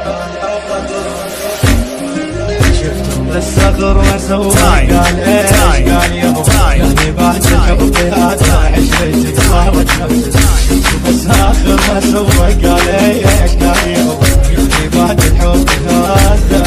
الصغر وسوى قال ايش قال يابا يعني بعد الحب هذا عشرتك صارت نفسك بس اخر ما سوى قال ايش قال يابا يعني بعد الحب هذا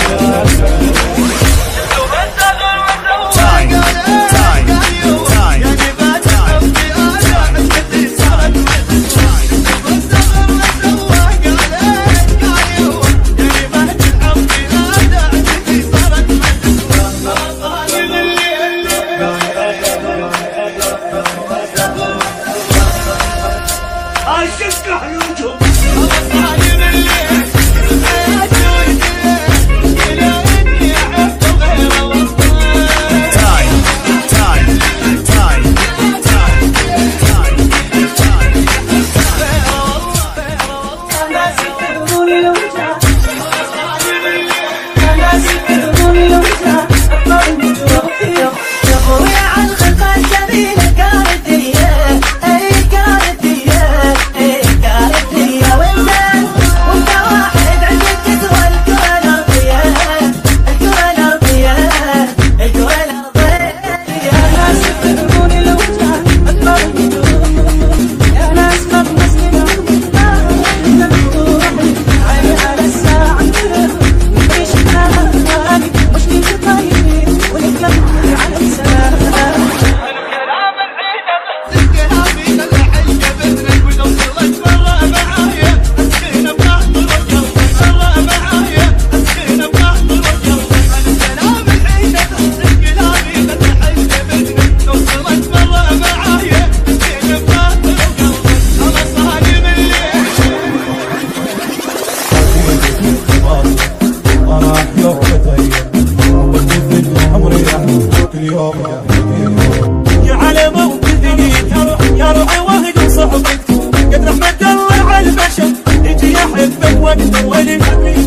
يا على موقفي يا روحي واهد وصحبك قد رحمة الله على البشر يجي يحبك وقت ولي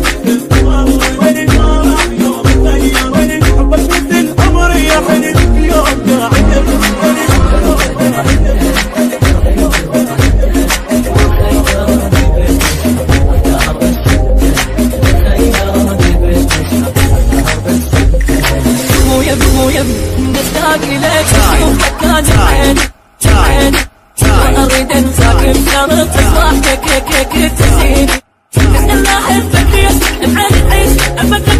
حبك مثل عمري يا حليل يوم قاعد مشتاق لك اشوفك كان عيني واريد انساك بشرط ضحكك تزيني بس انا احبك يا بعد عيش ابدا